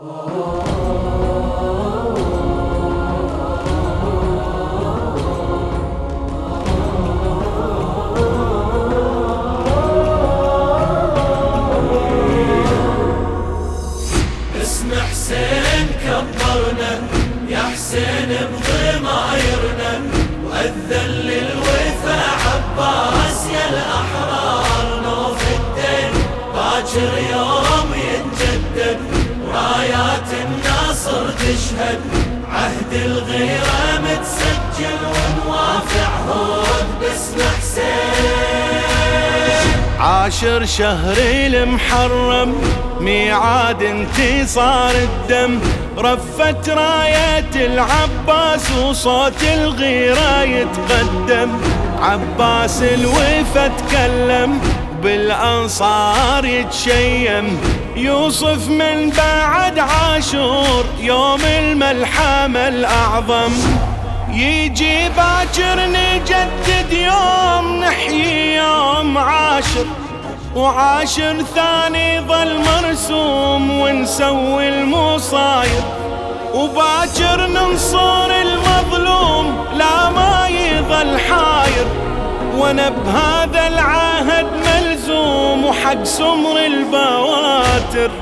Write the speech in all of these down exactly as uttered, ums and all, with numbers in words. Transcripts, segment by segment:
اسم حسين كبرنا يا حسين بضمايرنا، وأذن للوفا عباس يا الأحرار نوف الدين، باكر يوم يتجدد ورايات الناصر تشهد، عهد الغيرة متسجل ونوافع عهود باسم حسين. عاشر شهر المحرم ميعاد انتصار الدم، رفت راية العباس وصوت الغيرة يتقدم، عباس الوفا تكلم بالأنصار يتشيم، يوصف من بعد عاشور يوم الملحمة الأعظم، يجي باكر نجدد يوم نحيي يوم عاشر، وعاشر ثاني ظل مرسوم ونسوي المصاير، وباكر ننصر المظلوم لا ما يظل حاير، وانا بهذا العهد ملزوم وحق سمر البواتر،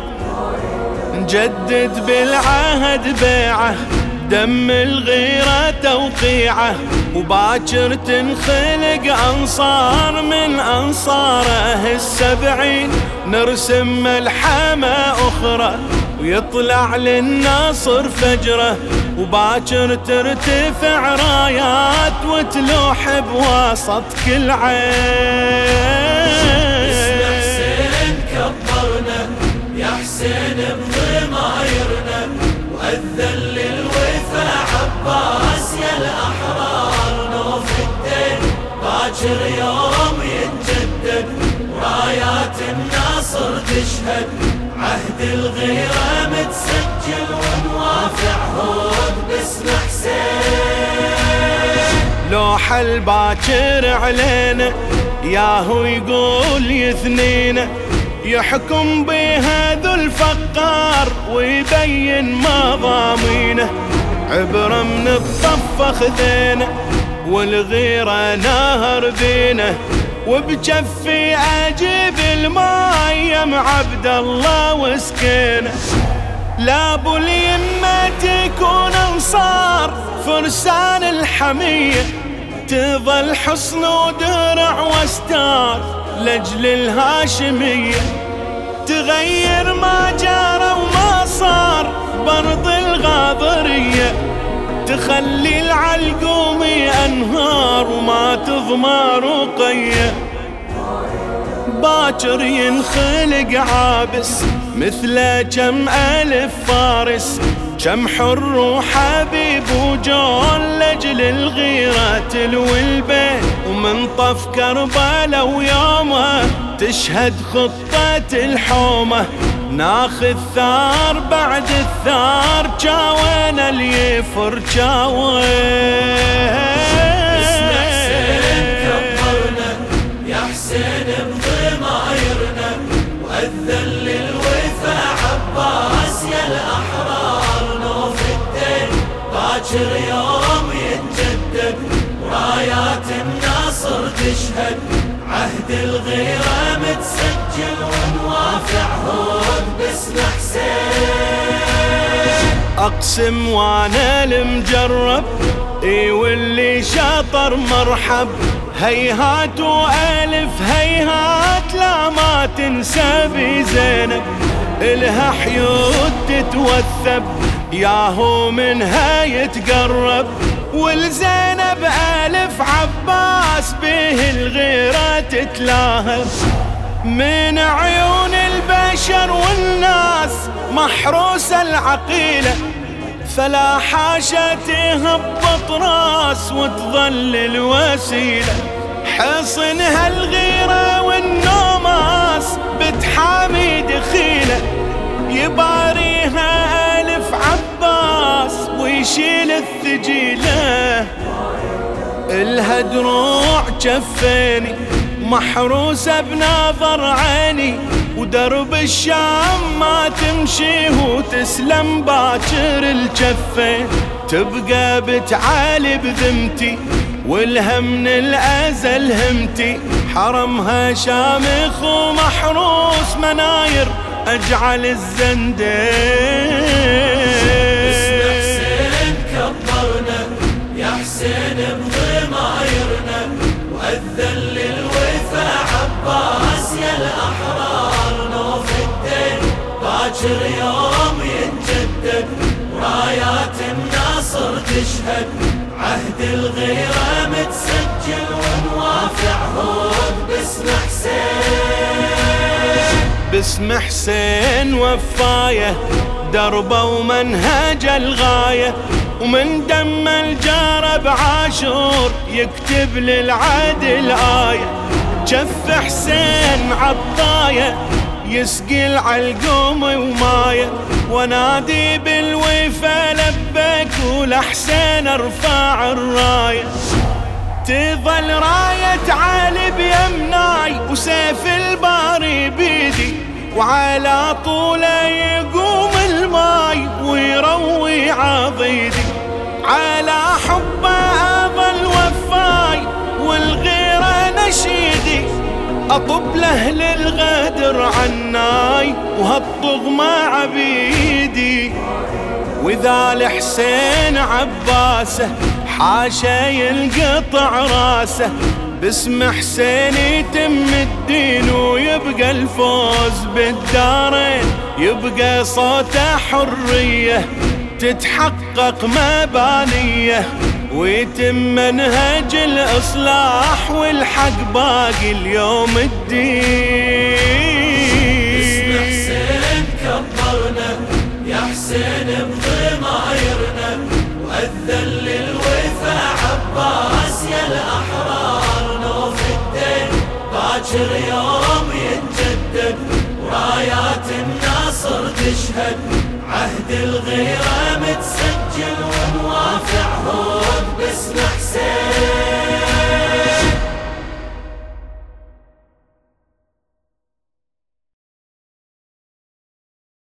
نجدد بالعهد بيعه دم الغيرة توقيعه، وباكر تنخلق أنصار من أنصاره السبعين، نرسم ملحمة أخرى ويطلع للناصر فجره، وباكر ترتفع رايات وتلوح بوسط كل عين. اسم حسين كبرنا يا حسين بضمايرنا، وأذن للوفا عباس يا الأحرار نوف الدين، باكر يوم يتجدد ورايات الناصر تشهد، عهد الغيرة متسجل ونوافع عهود باسم حسين. لوح الباكر علينا ياهو يقول يثنينا، يحكم بها ذو الفقار ويبين مضامينه، عبرة من الطف خذينا والغيرة نهر بينا، وبجفي اجيب الماي مع عبد الله وسكينه، لابو اليمة تكون انصار فرسان الحمية، تظل حصن ودرع واستار لاجل الهاشمية، تغير ما جرى وما صار برض الغاضرية، تخلي العلقومي أنهار وما تضمى رقية، باكر ينخلق عابس مثل كم ألف فارس، كم حر وحبيب وجون لاجل الغيرة تلوي البيت، ومن طف كربلا ويومه تشهد خطة الحومة، ناخذ ثار بعد الثار جاوينا اليفر جاوين. اسم حسين كبرنا يا حسين بضمايرنا، وأذن للوفا عباس يا الأحرار نوف الدين، باكر يوم يتجدد ورايات الناصر تشهد، عهد الغيرة متسجل ونوافع عهود باسم حسين. أقسم وانا المجرب اي واللي شاطر مرحب، هيهات والف هيهات لا ما تنسى بزينب، الها حيود تتوثب ياهو منها يتقرب، والزينب ألف عباس به الغيرة تتلاهب، من عيون البشر والناس محروسة العقيلة، فلا حاشا تهبط راس وتظل الوسيلة، حصنها الغيرة والنوماس بتحامي دخيلة، يباريها ألف عباس ويشيل الثجيلة، الها دروع جفيني محروسة بنظر عيني، ودرب الشام ما تمشي وتسلم باكر الجفة، تبقى بتعالي بذمتي والهم من الأزل همتي، حرمها شامخ ومحروس مناير أجعل الزندة. اسم حسين كبرنا يا حسين بضمايرنا، وأذن للوفا عباس يا الأحرار نوف الدين، باكر يوم يتجدد ورايات الناصر تشهد، عهد الغيرة متسجل ونوافع عهود باسم حسين. باسم حسين وفاية دربه ومنهج الغاية، ومن دم الجارب عاشور يكتب للعدل آية، جف حسين عطاية يسقي العلقوم ومايه، ونادي بالوفا لبك ولحسين ارفع الرايه، تظل راية علي بيمناي وسيف الباري بيدي، وعلى طوله يقوم الماي ويروي عضيدي، على حبه اظل وفاي والغيره نشيدي، أطب لأهل الغدر عناي وهالطغمة عبيدي، وإذا لحسين عباسه حاشا ينقطع راسه، باسم حسين يتم الدين ويبقى الفوز بالدارين، يبقى صوته حرية تتحقق مبانيه، ويتم منهج الإصلاح والحق باقي اليوم الدين. اسم حسين كبرنا يا حسين بضمايرنا، وأذن للوفا عباس يا الأحرار نوف الدين، باكر يوم يتجدد ورايات الناصر تشهد، عهد الغيرة متسجل ونوافع عهود باسم حسين.